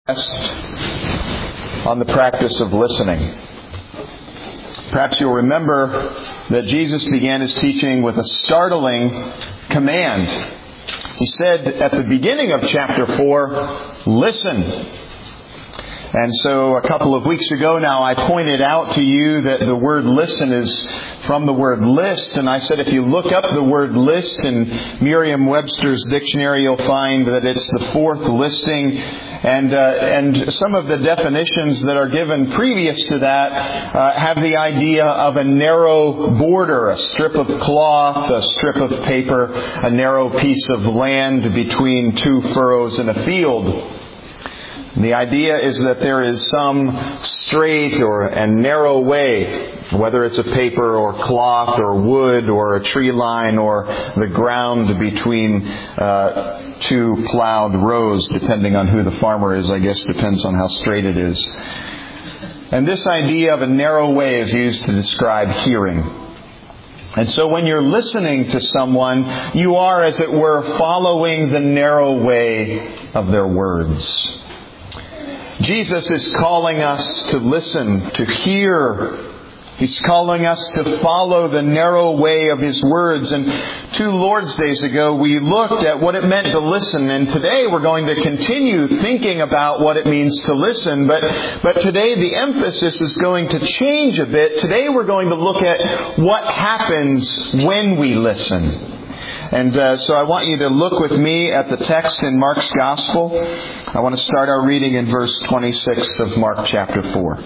On the practice of listening. Perhaps you'll remember that Jesus began His teaching with a startling command. He said at the beginning of chapter 4, listen. And so a couple of weeks ago now I pointed out to you that the word listen is from the word list. And I said if you look up the word list in Merriam-Webster's dictionary, you'll find that it's the fourth listing. And some of the definitions that are given previous to that have the idea of a narrow border, a strip of cloth, a strip of paper, a narrow piece of land between two furrows in a field. The idea is that there is some straight and narrow way, whether it's a paper or cloth or wood or a tree line or the ground between two plowed rows, depending on who the farmer is, I guess depends on how straight it is. And this idea of a narrow way is used to describe hearing. And so when you're listening to someone, you are, as it were, following the narrow way of their words. Jesus is calling us to listen, to hear. He's calling us to follow the narrow way of His words. And 2 Lord's Days ago, we looked at what it meant to listen. And today we're going to continue thinking about what it means to listen. But today the emphasis is going to change a bit. Today we're going to look at what happens when we listen. And so I want you to look with me at the text in Mark's Gospel. I want to start our reading in verse 26 of Mark chapter 4.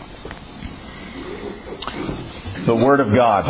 The Word of God.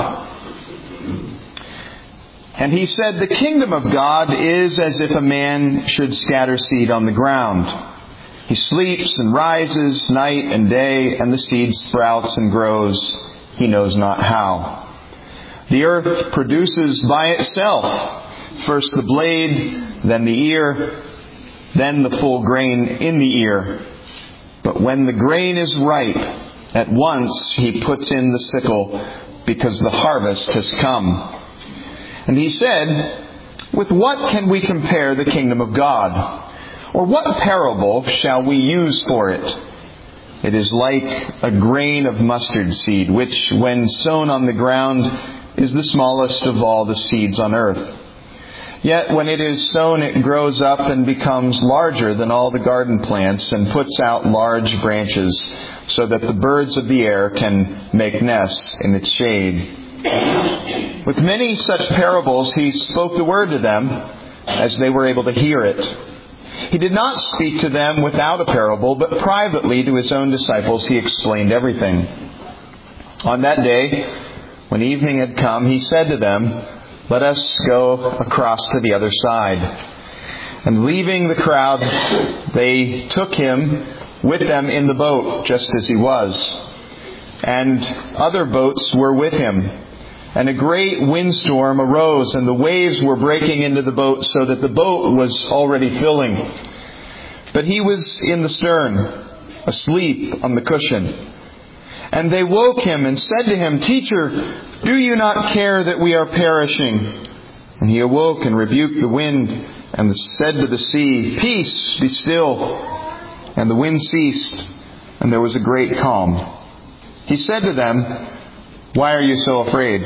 And He said, "The kingdom of God is as if a man should scatter seed on the ground. He sleeps and rises night and day, and the seed sprouts and grows, he knows not how. The earth produces by itself first the blade, then the ear, then the full grain in the ear. But when the grain is ripe, at once He puts in the sickle, because the harvest has come." And He said, "With what can we compare the kingdom of God? Or what parable shall we use for it? It is like a grain of mustard seed, which when sown on the ground is the smallest of all the seeds on earth. Yet when it is sown, it grows up and becomes larger than all the garden plants and puts out large branches, so that the birds of the air can make nests in its shade." With many such parables He spoke the word to them as they were able to hear it. He did not speak to them without a parable, but privately to His own disciples He explained everything. On that day, when evening had come, He said to them, "Let us go across to the other side." And leaving the crowd, they took Him with them in the boat, just as He was. And other boats were with Him. And a great windstorm arose, and the waves were breaking into the boat, so that the boat was already filling. But He was in the stern, asleep on the cushion. And they woke Him and said to Him, "Teacher, do you not care that we are perishing?" And He awoke and rebuked the wind and said to the sea, "Peace, be still." And the wind ceased, and there was a great calm. He said to them, "Why are you so afraid?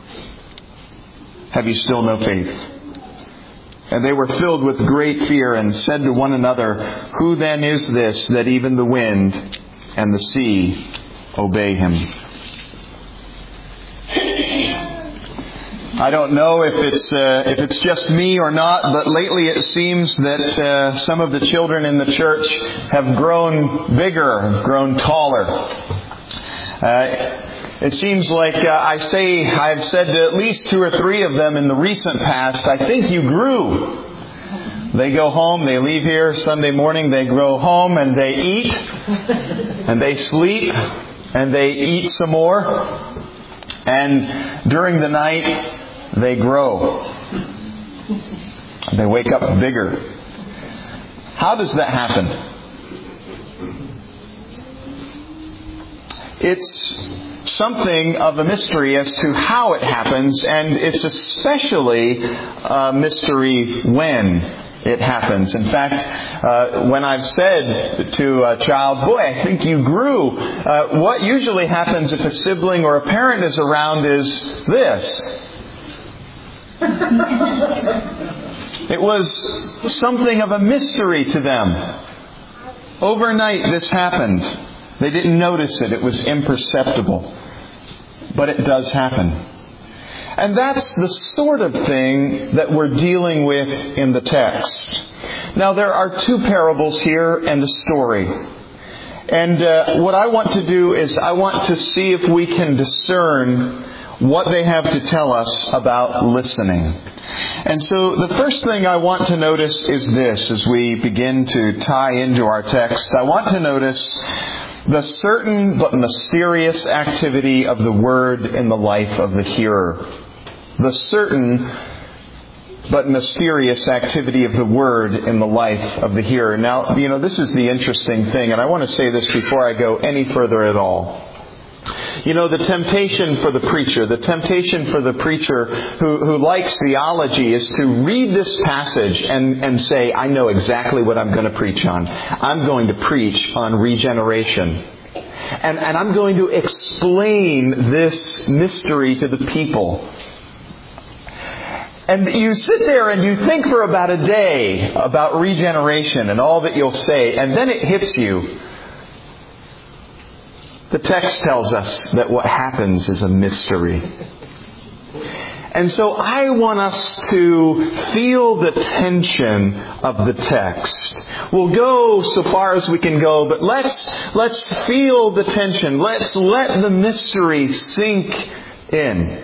Have you still no faith?" And they were filled with great fear and said to one another, "Who then is this that even the wind and the sea obey Him?" I don't know if it's just me or not, but lately it seems that some of the children in the church have grown bigger, have grown taller. It seems like I've said to at least 2 or 3 of them in the recent past, "I think you grew." They go home, they leave here Sunday morning, they go home and they eat, and they sleep, and they eat some more. And during the night, they grow. They wake up bigger. How does that happen? It's something of a mystery as to how it happens, and it's especially a mystery when it happens. In fact, when I've said to a child, boy, I think you grew, what usually happens if a sibling or a parent is around is this. It was something of a mystery to them. Overnight this happened. They didn't notice it. It was imperceptible. But it does happen. And that's the sort of thing that we're dealing with in the text. Now, there are two parables here and a story. And what I want to do is I want to see if we can discern what they have to tell us about listening. And so the first thing I want to notice is this, as we begin to tie into our text. I want to notice the certain but mysterious activity of the Word in the life of the hearer. The certain but mysterious activity of the Word in the life of the hearer. Now, this is the interesting thing, and I want to say this before I go any further at all. The temptation for the preacher who likes theology is to read this passage and say, I know exactly what I'm going to preach on. I'm going to preach on regeneration. And I'm going to explain this mystery to the people. And you sit there and you think for about a day about regeneration and all that you'll say, and then it hits you. The text tells us that what happens is a mystery. And so I want us to feel the tension of the text. We'll go so far as we can go, but let's feel the tension. Let's let the mystery sink in.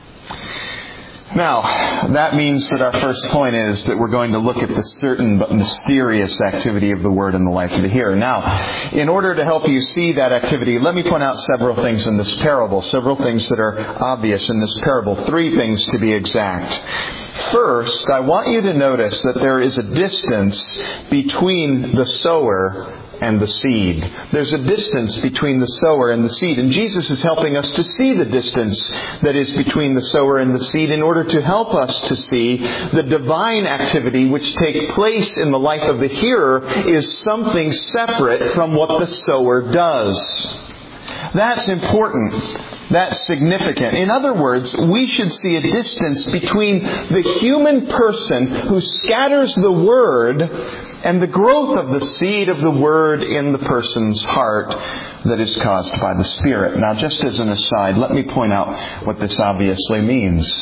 Now, that means that our first point is that we're going to look at the certain but mysterious activity of the Word in the life of the hearer. Now, in order to help you see that activity, let me point out several things in this parable, several things that are obvious in this parable, 3 things to be exact. First, I want you to notice that there is a distance between the sower and the seed. There's a distance between the sower and the seed. And Jesus is helping us to see the distance that is between the sower and the seed in order to help us to see the divine activity which takes place in the life of the hearer is something separate from what the sower does. That's important. That's significant. In other words, we should see a distance between the human person who scatters the Word and the growth of the seed of the Word in the person's heart that is caused by the Spirit. Now, just as an aside, let me point out what this obviously means.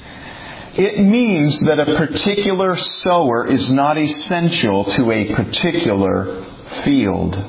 It means that a particular sower is not essential to a particular field.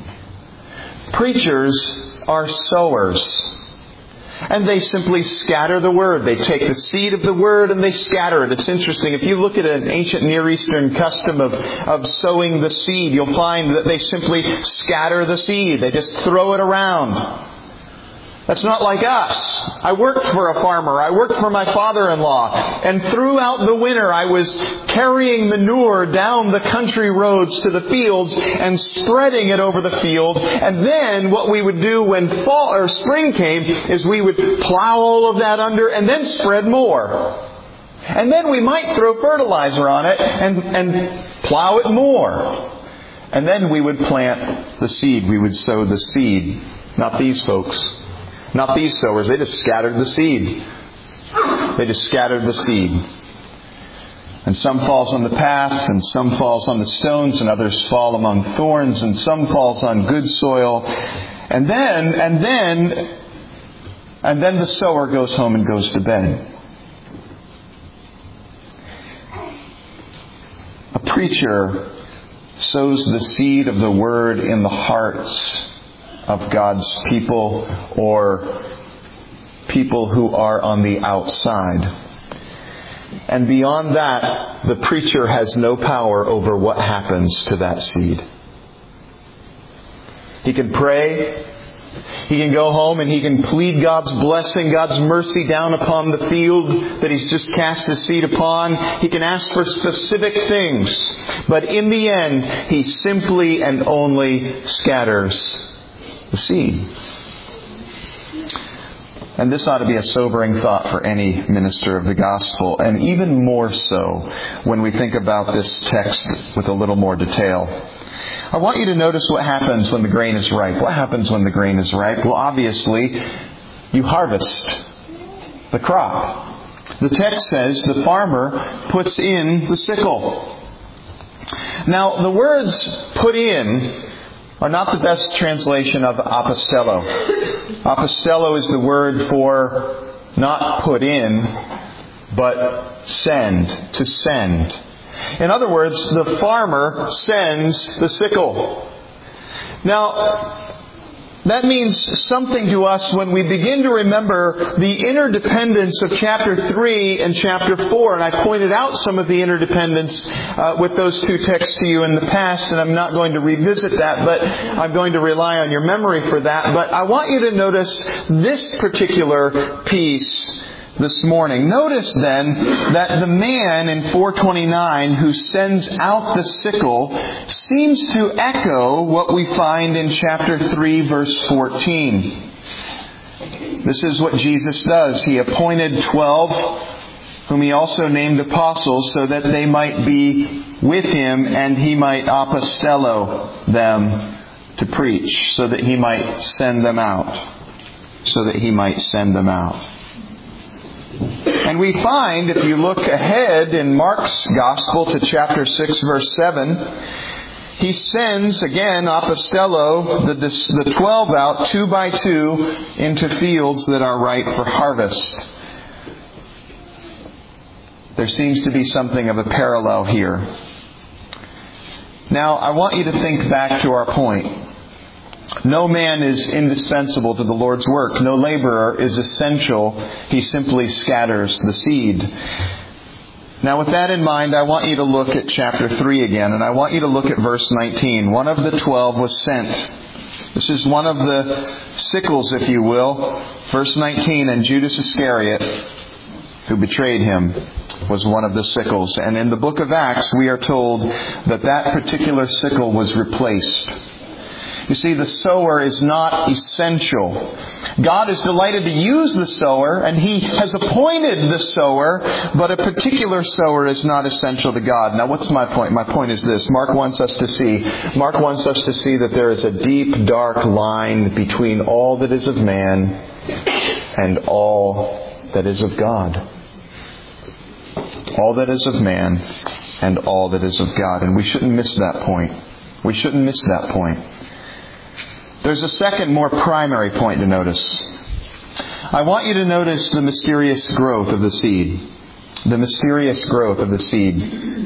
Preachers are sowers. And they simply scatter the Word. They take the seed of the Word and they scatter it. It's interesting. If you look at an ancient Near Eastern custom of sowing the seed, you'll find that they simply scatter the seed. They just throw it around. That's not like us. I worked for a farmer. I worked for my father-in-law. And throughout the winter, I was carrying manure down the country roads to the fields and spreading it over the field. And then what we would do when fall or spring came is we would plow all of that under and then spread more. And then we might throw fertilizer on it and plow it more. And then we would plant the seed. We would sow the seed. Not these folks. Not these sowers. They just scattered the seed. They just scattered the seed. And some falls on the path, and some falls on the stones, and others fall among thorns, and some falls on good soil. And then the sower goes home and goes to bed. A preacher sows the seed of the Word in the hearts of God's people or people who are on the outside. And beyond that, the preacher has no power over what happens to that seed. He can pray. He can go home and he can plead God's blessing, God's mercy down upon the field that he's just cast his seed upon. He can ask for specific things. But in the end, he simply and only scatters the seed. And this ought to be a sobering thought for any minister of the gospel, and even more so when we think about this text with a little more detail. I want you to notice what happens when the grain is ripe. What happens when the grain is ripe? Well, obviously, you harvest the crop. The text says the farmer puts in the sickle. Now, the words put in are not the best translation of apostello. Apostello is the word for not put in, but send, to send. In other words, the farmer sends the sickle. Now, that means something to us when we begin to remember the interdependence of chapter 3 and chapter 4. And I pointed out some of the interdependence with those two texts to you in the past, and I'm not going to revisit that, but I'm going to rely on your memory for that. But I want you to notice this particular piece this morning. Notice then that the man in 429 who sends out the sickle seems to echo what we find in chapter 3 verse 14. This is what Jesus does. He appointed 12 whom He also named apostles so that they might be with Him and He might apostello them to preach, so that He might send them out. So that He might send them out. And we find, if you look ahead in Mark's Gospel to chapter 6, verse 7, He sends, again, apostello, the 12 out, 2 by 2, into fields that are ripe for harvest. There seems to be something of a parallel here. Now, I want you to think back to our point. No man is indispensable to the Lord's work. No laborer is essential. He simply scatters the seed. Now, with that in mind, I want you to look at chapter 3 again, and I want you to look at verse 19. One of the 12 was sent. This is one of the sickles, if you will. Verse 19, and Judas Iscariot, who betrayed Him, was one of the sickles. And in the book of Acts, we are told that that particular sickle was replaced. You see, the sower is not essential. God is delighted to use the sower, and He has appointed the sower, but a particular sower is not essential to God. Now, what's my point? My point is this. Mark wants us to see that there is a deep, dark line between all that is of man and all that is of God. All that is of man and all that is of God. And we shouldn't miss that point. We shouldn't miss that point. There's a second, more primary point to notice. I want you to notice the mysterious growth of the seed. The mysterious growth of the seed.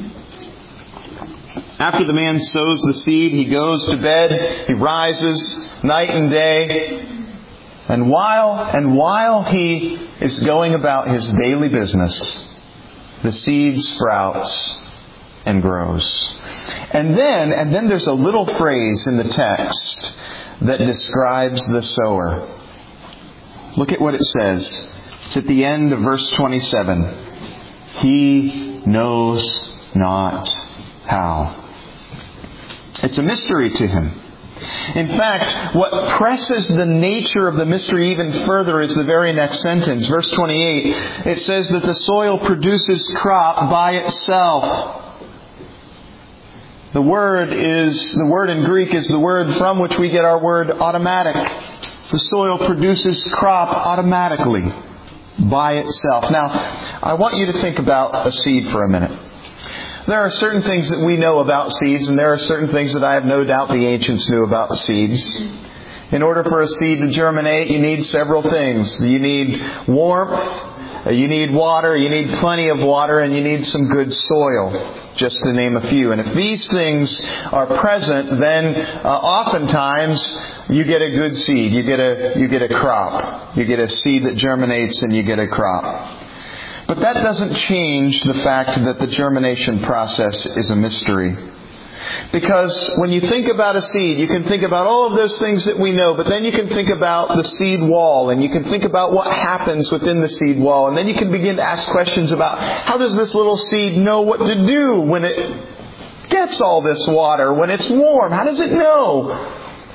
After the man sows the seed, he goes to bed, he rises night and day. And while he is going about his daily business, the seed sprouts and grows. And then there's a little phrase in the text that describes the sower. Look at what it says. It's at the end of verse 27. He knows not how. It's a mystery to him. In fact, what presses the nature of the mystery even further is the very next sentence. Verse 28, it says that the soil produces crop by itself. The word in Greek is the word from which we get our word automatic. The soil produces crop automatically by itself. Now, I want you to think about a seed for a minute. There are certain things that we know about seeds, and there are certain things that I have no doubt the ancients knew about seeds. In order for a seed to germinate, you need several things. You need warmth, you need water, you need plenty of water, and you need some good soil. Just to name a few. And if these things are present, then oftentimes you get a good seed. You get a crop. You get a seed that germinates and you get a crop. But that doesn't change the fact that the germination process is a mystery. Because when you think about a seed, you can think about all of those things that we know, but then you can think about the seed wall, and you can think about what happens within the seed wall, and then you can begin to ask questions about how does this little seed know what to do when it gets all this water, when it's warm? How does it know?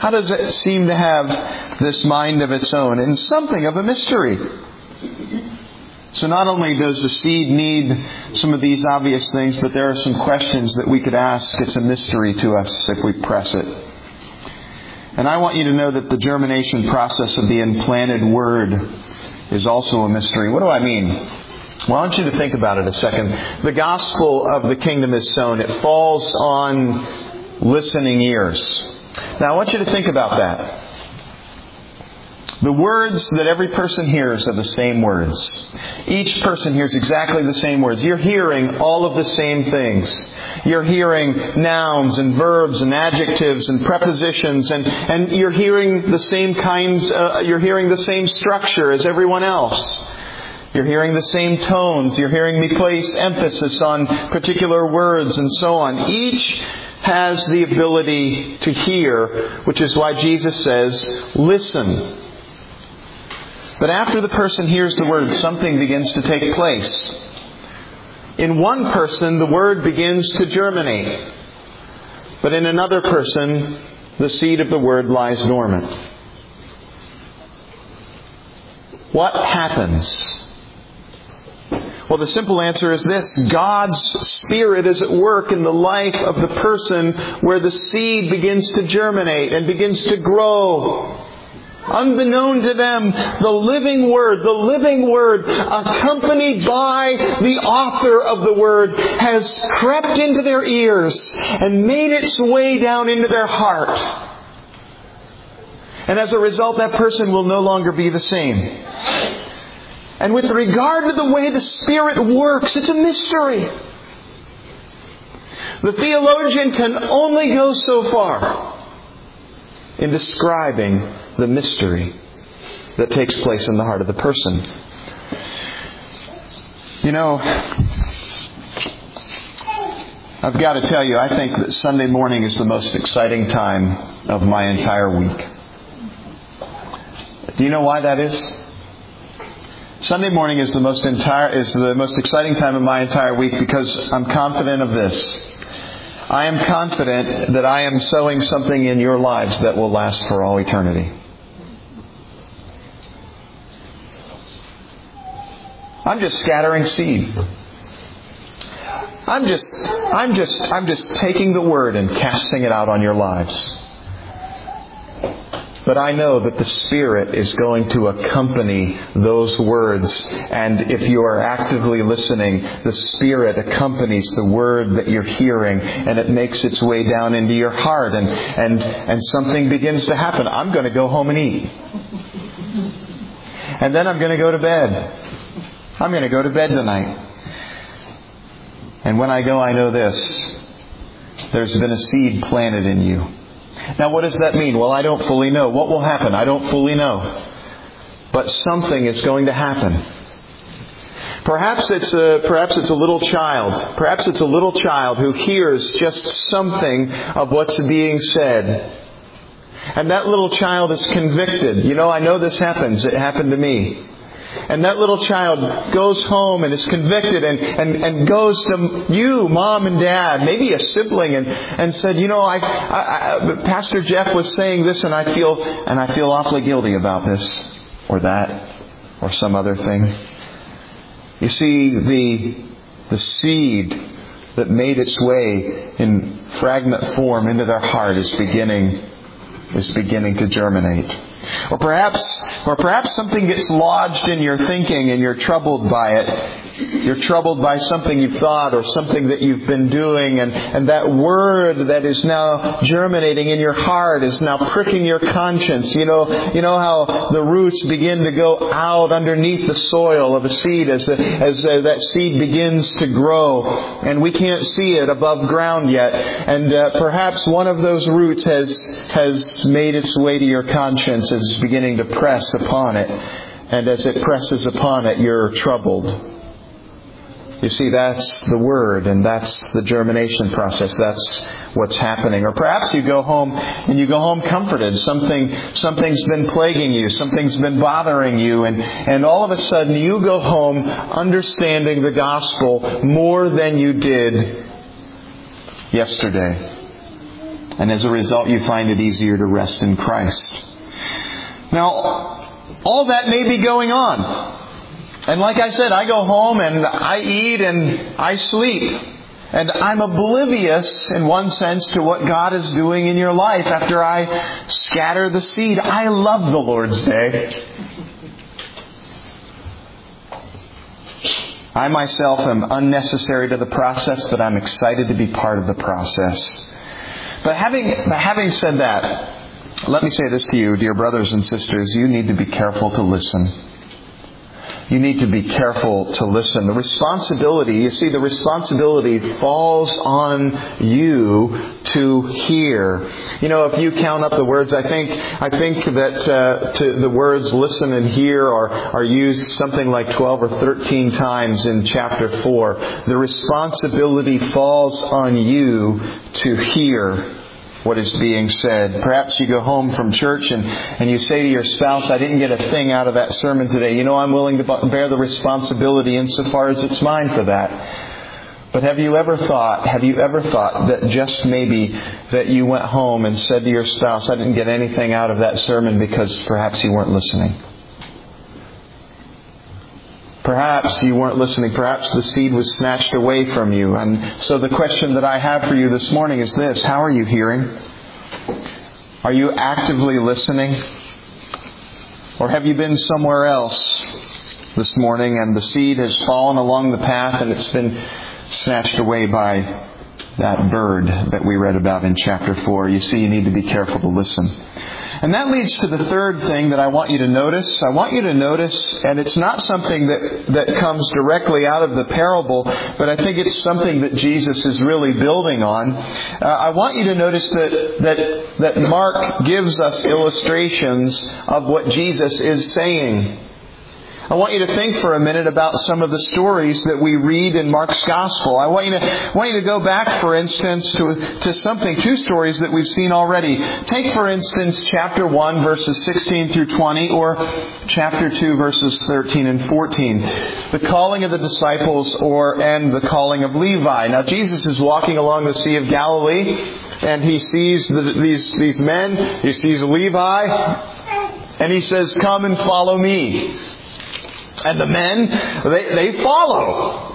How does it seem to have this mind of its own and something of a mystery? So not only does the seed need some of these obvious things, but there are some questions that we could ask. It's a mystery to us if we press it. And I want you to know that the germination process of the implanted Word is also a mystery. What do I mean? Well, I want you to think about it a second. The gospel of the kingdom is sown. It falls on listening ears. Now, I want you to think about that. The words that every person hears are the same words. Each person hears exactly the same words. You're hearing all of the same things. You're hearing nouns and verbs and adjectives and prepositions, and you're hearing the same kinds. You're hearing the same structure as everyone else. You're hearing the same tones. You're hearing me place emphasis on particular words and so on. Each has the ability to hear, which is why Jesus says, listen. But after the person hears the word, something begins to take place. In one person, the word begins to germinate. But in another person, the seed of the word lies dormant. What happens? Well, the simple answer is this. God's Spirit is at work in the life of the person where the seed begins to germinate and begins to grow. Unbeknown to them, the living Word, accompanied by the author of the Word, has crept into their ears and made its way down into their heart. And as a result, that person will no longer be the same. And with regard to the way the Spirit works, it's a mystery. The theologian can only go so far in describing the mystery that takes place in the heart of the person. You know, I've got to tell you, I think that Sunday morning is the most exciting time of my entire week. Do you know why that is? Sunday morning is the most exciting time of my entire week because I'm confident of this. I am confident that I am sowing something in your lives that will last for all eternity. I'm just scattering seed. I'm just taking the Word and casting it out on your lives. But I know that the Spirit is going to accompany those words. And if you are actively listening, the Spirit accompanies the word that you're hearing, and it makes its way down into your heart, and something begins to happen. I'm going to go home and eat. And then I'm going to go to bed. I'm going to go to bed tonight. And when I go, I know this. There's been a seed planted in you. Now, what does that mean? Well, I don't fully know. What will happen? I don't fully know. But something is going to happen. Perhaps it's a little child. Perhaps it's a little child who hears just something of what's being said. And that little child is convicted. You know, I know this happens. It happened to me. And that little child goes home and is convicted and goes to you, Mom and Dad, maybe a sibling, and said, you know, Pastor Jeff was saying this, and I feel awfully guilty about this or that or some other thing. You see, the seed that made its way in fragment form into their heart is beginning to germinate. Or perhaps something gets lodged in your thinking and you're troubled by it. You're troubled by something you've thought or something that you've been doing, and that word that is now germinating in your heart is now pricking your conscience. You know how the roots begin to go out underneath the soil of a seed as that seed begins to grow, and we can't see it above ground yet. And perhaps one of those roots has made its way to your conscience, is beginning to press upon it, and as it presses upon it, you're troubled. You see, that's the Word, and that's the germination process. That's what's happening. Or perhaps you go home comforted. Something's been plaguing you. Something's been bothering you. And all of a sudden you go home understanding the gospel more than you did yesterday. And as a result, you find it easier to rest in Christ. Now, all that may be going on. And like I said, I go home and I eat and I sleep. And I'm oblivious, in one sense, to what God is doing in your life after I scatter the seed. I love the Lord's Day. I myself am unnecessary to the process, but I'm excited to be part of the process. But having said that, let me say this to you, dear brothers and sisters. You need to be careful to listen. You need to be careful to listen. The responsibility falls on you to hear. You know, if you count up the words, I think that the words listen and hear are used something like 12 or 13 times in chapter 4. The responsibility falls on you to hear what is being said. Perhaps you go home from church and you say to your spouse, I didn't get a thing out of that sermon today. You know, I'm willing to bear the responsibility insofar as it's mine for that. But have you ever thought that just maybe that you went home and said to your spouse, I didn't get anything out of that sermon because perhaps you weren't listening? Perhaps you weren't listening. Perhaps the seed was snatched away from you. And so the question that I have for you this morning is this. How are you hearing? Are you actively listening? Or have you been somewhere else this morning and the seed has fallen along the path and it's been snatched away by that bird that we read about in chapter 4? You see, you need to be careful to listen. And that leads to the third thing that I want you to notice. I want you to notice, and it's not something that comes directly out of the parable, but I think it's something that Jesus is really building on. I want you to notice that Mark gives us illustrations of what Jesus is saying. I want you to think for a minute about some of the stories that we read in Mark's Gospel. I want you to go back, for instance, to two stories that we've seen already. Take, for instance, chapter 1, verses 16 through 20, or chapter 2, verses 13 and 14. The calling of the disciples and the calling of Levi. Now, Jesus is walking along the Sea of Galilee, and he sees these men. He sees Levi, and he says, "Come and follow me." And the men, they follow.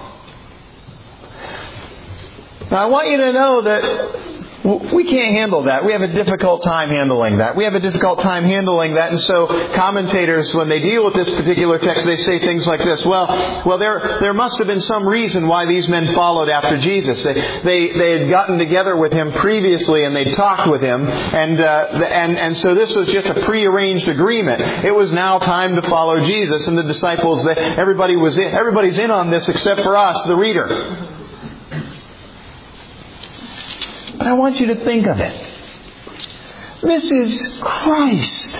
Now I want you to know that we can't handle that. We have a difficult time handling that. And so commentators, when they deal with this particular text, they say things like this. Well, there must have been some reason why these men followed after Jesus. They had gotten together with him previously and they'd talked with him. And so this was just a prearranged agreement. It was now time to follow Jesus. And the disciples, everybody's in on this except for us, the reader. But I want you to think of it. This is Christ.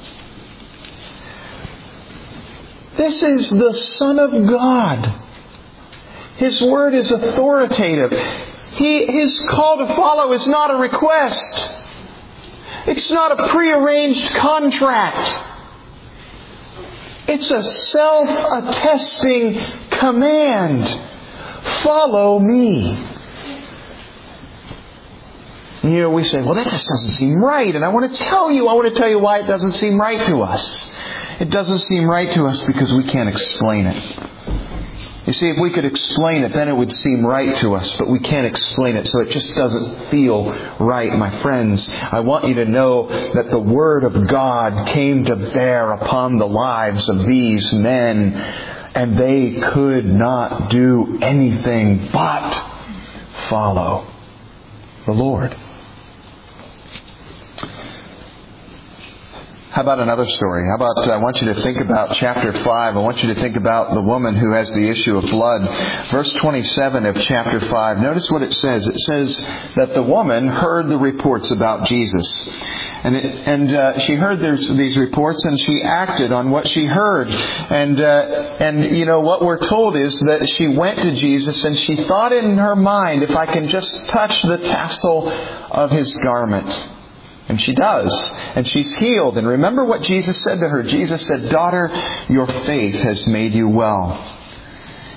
This is the Son of God. His word is authoritative. His call to follow is not a request. It's not a prearranged contract. It's a self-attesting command. Follow me. You know, we say, well, that just doesn't seem right. And I want to tell you why it doesn't seem right to us. It doesn't seem right to us because we can't explain it. You see, if we could explain it, then it would seem right to us. But we can't explain it, so it just doesn't feel right. My friends, I want you to know that the Word of God came to bear upon the lives of these men. And they could not do anything but follow the Lord. How about another story? I want you to think about chapter 5. I want you to think about the woman who has the issue of blood. Verse 27 of chapter 5. Notice what it says. It says that the woman heard the reports about Jesus. And she heard these reports and she acted on what she heard. And you know, what we're told is that she went to Jesus and she thought in her mind, if I can just touch the tassel of His garment. And she does. And she's healed. And remember what Jesus said to her. Jesus said, "Daughter, your faith has made you well."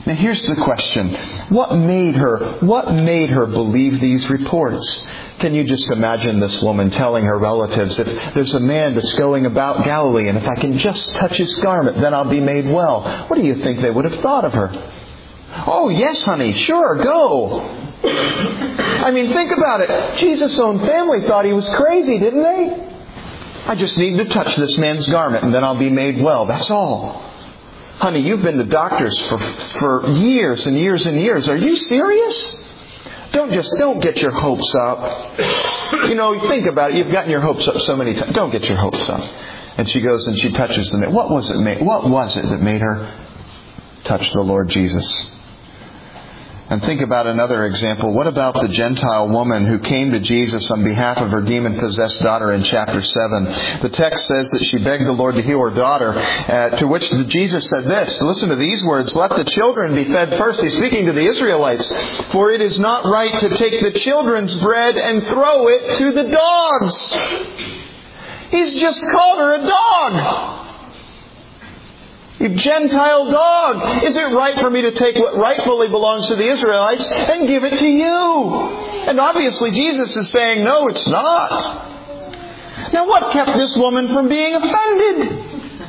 Now here's the question. What made her believe these reports? Can you just imagine this woman telling her relatives, if there's a man that's going about Galilee, and if I can just touch his garment, then I'll be made well. What do you think they would have thought of her? Oh, yes, honey, sure, go. I mean, think about it. Jesus' own family thought he was crazy, didn't they? I just need to touch this man's garment and then I'll be made well. That's all. Honey, you've been to doctors for years and years and years. Are you serious? Don't get your hopes up. You know, think about it. You've gotten your hopes up so many times. Don't get your hopes up. And she goes and she touches the man. What was it that made her touch the Lord Jesus? And think about another example. What about the Gentile woman who came to Jesus on behalf of her demon-possessed daughter in chapter 7? The text says that she begged the Lord to heal her daughter, to which Jesus said this. Listen to these words. Let the children be fed first. He's speaking to the Israelites. For it is not right to take the children's bread and throw it to the dogs. He's just called her a dog. You Gentile dog. Is it right for me to take what rightfully belongs to the Israelites and give it to you? And obviously Jesus is saying, no, it's not. Now what kept this woman from being offended?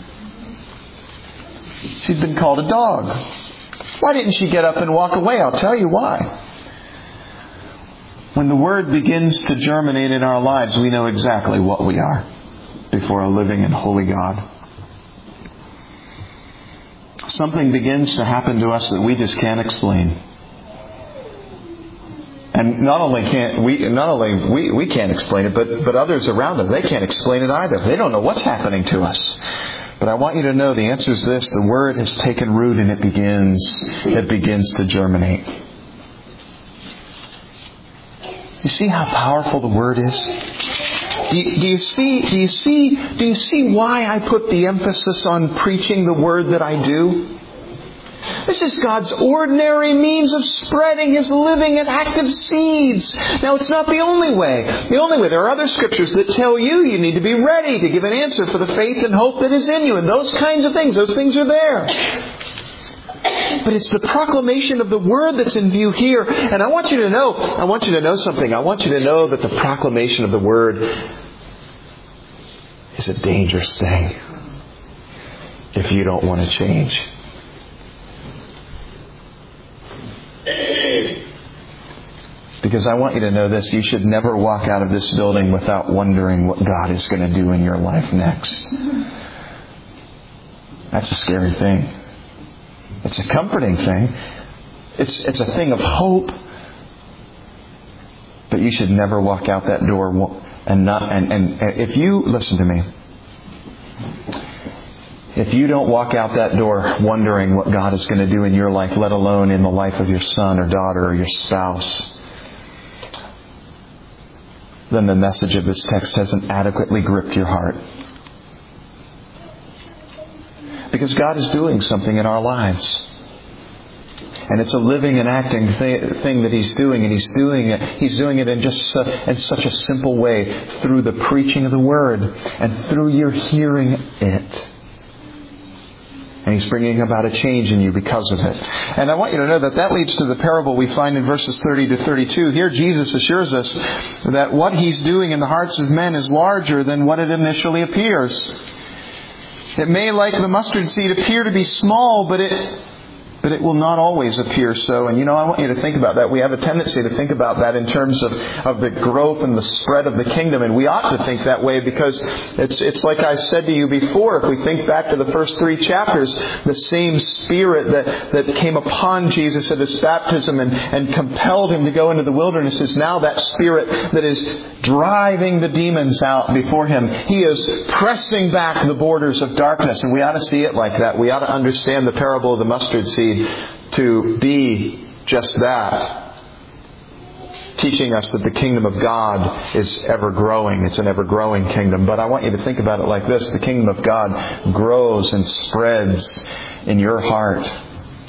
She'd been called a dog. Why didn't she get up and walk away? I'll tell you why. When the Word begins to germinate in our lives, we know exactly what we are before a living and holy God. Something begins to happen to us that we just can't explain. And not only we can't explain it, but others around us, they can't explain it either. They don't know what's happening to us. But I want you to know the answer is this. The Word has taken root and it begins to germinate. You see how powerful the Word is? Do you see why I put the emphasis on preaching the Word that I do? This is God's ordinary means of spreading His living and active seeds. Now, it's not the only way. There are other scriptures that tell you need to be ready to give an answer for the faith and hope that is in you. And those kinds of things, those things are there. But it's the proclamation of the Word that's in view here. And I want you to know something. I want you to know that the proclamation of the Word is a dangerous thing if you don't want to change. Because I want you to know this. You should never walk out of this building without wondering what God is going to do in your life next. That's a scary thing. It's a comforting thing. It's a thing of hope. But you should never walk out that door and if you listen to me. If you don't walk out that door wondering what God is going to do in your life, let alone in the life of your son or daughter or your spouse, then the message of this text hasn't adequately gripped your heart. Because God is doing something in our lives. And it's a living and acting thing that He's doing. And He's doing it in such a simple way through the preaching of the Word and through your hearing it. And He's bringing about a change in you because of it. And I want you to know that leads to the parable we find in verses 30 to 32. Here Jesus assures us that what He's doing in the hearts of men is larger than what it initially appears. It may, like the mustard seed, appear to be small, but it will not always appear so. And I want you to think about that. We have a tendency to think about that in terms of the growth and the spread of the kingdom. And we ought to think that way because it's like I said to you before. If we think back to the first 3 chapters, the same Spirit that came upon Jesus at His baptism and compelled Him to go into the wilderness is now that Spirit that is driving the demons out before Him. He is pressing back the borders of darkness. And we ought to see it like that. We ought to understand the parable of the mustard seed to be just that. Teaching us that the kingdom of God is ever growing. It's an ever growing kingdom. But I want you to think about it like this. The kingdom of God grows and spreads in your heart.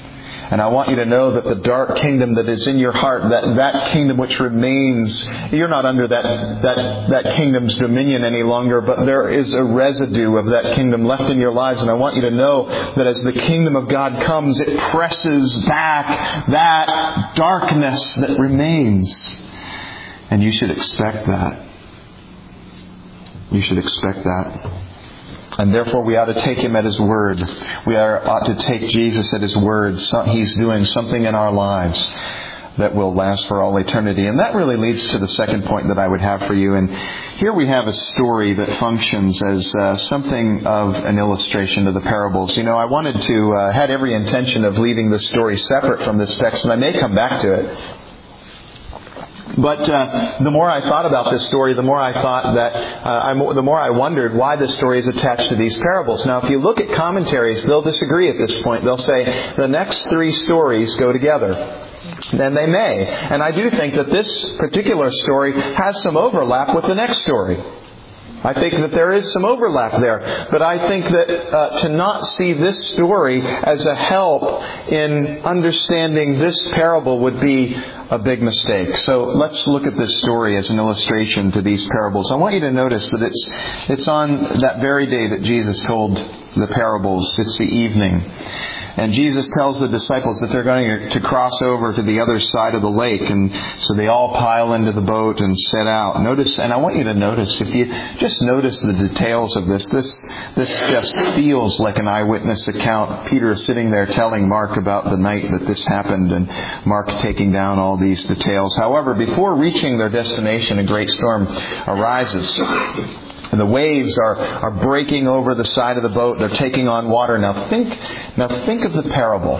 And I want you to know that the dark kingdom that is in your heart, that kingdom which remains, you're not under that kingdom's dominion any longer, but there is a residue of that kingdom left in your lives. And I want you to know that as the kingdom of God comes, it presses back that darkness that remains. And you should expect that. You should expect that. And therefore we ought to take Him at His word. We ought to take Jesus at His word. He's doing something in our lives that will last for all eternity. And that really leads to the second point that I would have for you. And here we have a story that functions as something of an illustration to the parables. I wanted to, had every intention of leaving this story separate from this text, and I may come back to it. But the more I thought about this story, the more I thought that the more I wondered why this story is attached to these parables. Now, if you look at commentaries, they'll disagree at this point. They'll say the next three stories go together. And they may. And I do think that this particular story has some overlap with the next story. I think that there is some overlap there. But I think that to not see this story as a help in understanding this parable would be a big mistake. So let's look at this story as an illustration to these parables. I want you to notice that it's on that very day that Jesus told the parables. It's the evening. And Jesus tells the disciples that they're going to cross over to the other side of the lake. And so they all pile into the boat and set out. Notice, and I want you to notice, if you just notice the details of this just feels like an eyewitness account. Peter is sitting there telling Mark about the night that this happened, and Mark taking down all these details. However, before reaching their destination, a great storm arises. And the waves are breaking over the side of the boat. They're taking on water. Now think of the parable.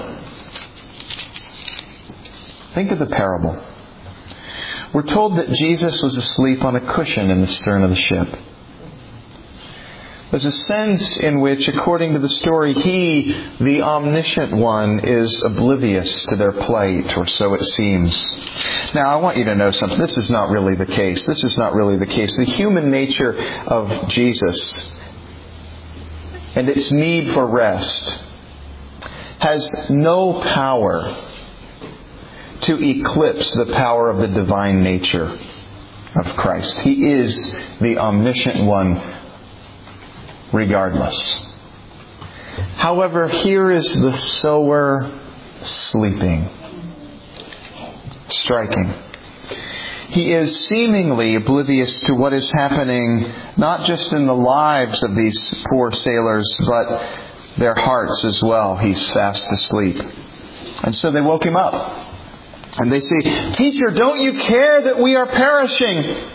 Think of the parable. We're told that Jesus was asleep on a cushion in the stern of the ship. There's a sense in which, according to the story, He, the omniscient one, is oblivious to their plight, or so it seems. Now, I want you to know something. This is not really the case. This is not really the case. The human nature of Jesus and its need for rest has no power to eclipse the power of the divine nature of Christ. He is the omniscient one regardless. However, here is the sower sleeping. Striking. He is seemingly oblivious to what is happening not just in the lives of these poor sailors, but their hearts as well. He's fast asleep. And so they woke him up. And they say, "Teacher, don't you care that we are perishing?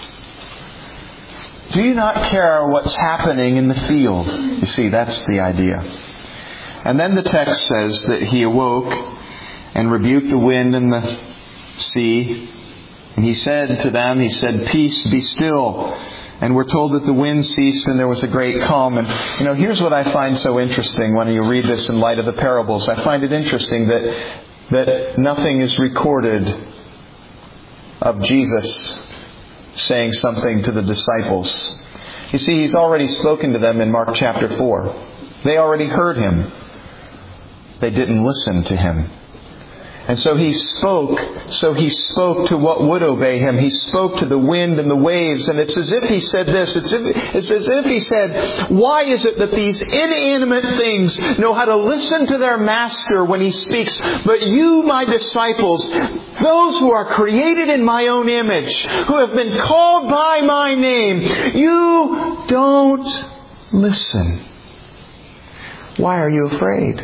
Do you not care what's happening in the field?" You see, that's the idea. And then the text says that He awoke and rebuked the wind and the sea. And He said to them, "Peace, be still." And we're told that the wind ceased and there was a great calm. And, here's what I find so interesting when you read this in light of the parables. I find it interesting that nothing is recorded of Jesus saying something to the disciples. You see, He's already spoken to them in Mark chapter 4. They already heard Him. They didn't listen to Him. And so He spoke to what would obey Him. He spoke to the wind and the waves. And it's as if He said this. It's as if He said, "Why is it that these inanimate things know how to listen to their Master when He speaks? But you, my disciples, those who are created in my own image, who have been called by my name, you don't listen. Why are you afraid?"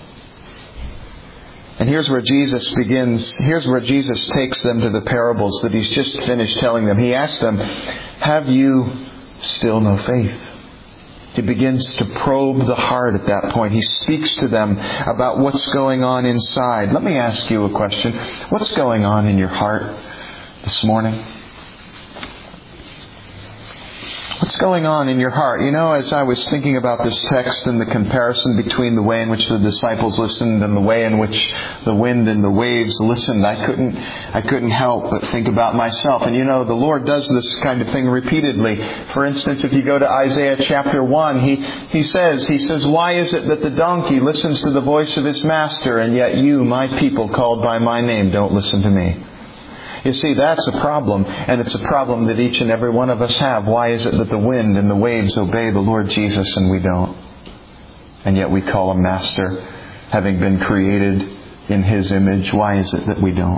And here's where Jesus begins. Here's where Jesus takes them to the parables that He's just finished telling them. He asks them, "Have you still no faith?" He begins to probe the heart at that point. He speaks to them about what's going on inside. Let me ask you a question. What's going on in your heart this morning? What's going on in your heart? You know, as I was thinking about this text and the comparison between the way in which the disciples listened and the way in which the wind and the waves listened, I couldn't help but think about myself. And you know, the Lord does this kind of thing repeatedly. For instance, if you go to Isaiah chapter 1, He says, "Why is it that the donkey listens to the voice of its master, and yet you, my people called by my name, don't listen to me?" You see, that's a problem, and it's a problem that each and every one of us have. Why is it that the wind and the waves obey the Lord Jesus and we don't? And yet we call Him Master, having been created in His image. Why is it that we don't?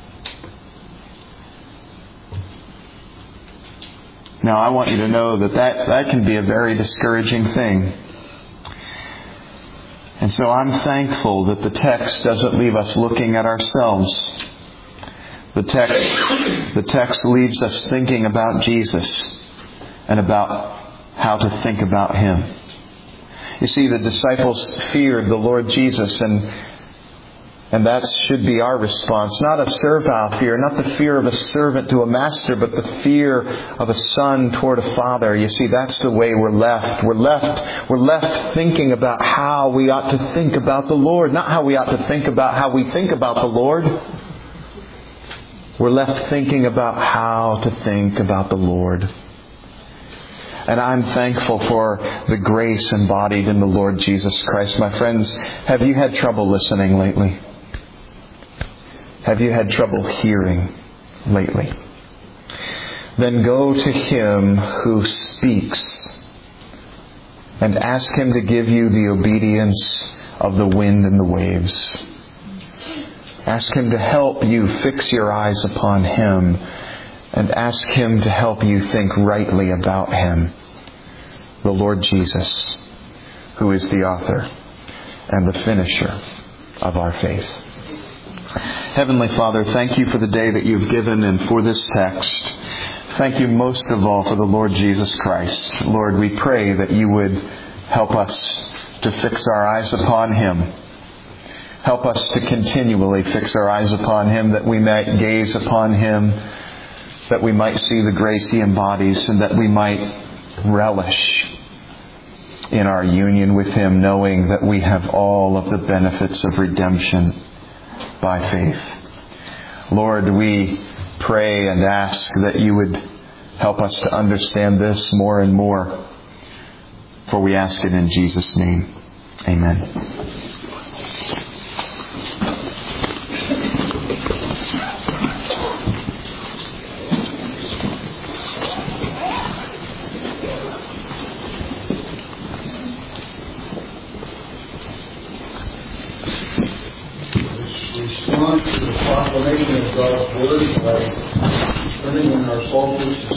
Now, I want you to know that can be a very discouraging thing. And so I'm thankful that the text doesn't leave us looking at ourselves. The text leaves us thinking about Jesus and about how to think about Him. You see, the disciples feared the Lord Jesus, and that should be our response. Not a servile fear, not the fear of a servant to a master, but the fear of a son toward a father. You see, that's the way we're left. We're left thinking about how we ought to think about the Lord, not how we ought to think about how we think about the Lord. We're left thinking about how to think about the Lord. And I'm thankful for the grace embodied in the Lord Jesus Christ. My friends, have you had trouble listening lately? Have you had trouble hearing lately? Then go to Him who speaks and ask Him to give you the obedience of the wind and the waves. Ask Him to help you fix your eyes upon Him, and ask Him to help you think rightly about Him, the Lord Jesus, who is the author and the finisher of our faith. Heavenly Father, thank You for the day that You've given and for this text. Thank You most of all for the Lord Jesus Christ. Lord, we pray that You would help us to fix our eyes upon Him. Help us to continually fix our eyes upon Him, that we might gaze upon Him, that we might see the grace He embodies, and that we might relish in our union with Him, knowing that we have all of the benefits of redemption by faith. Lord, we pray and ask that You would help us to understand this more and more, for we ask it in Jesus' name. Amen. Response to the proclamation of God's Word by turning in our psalteries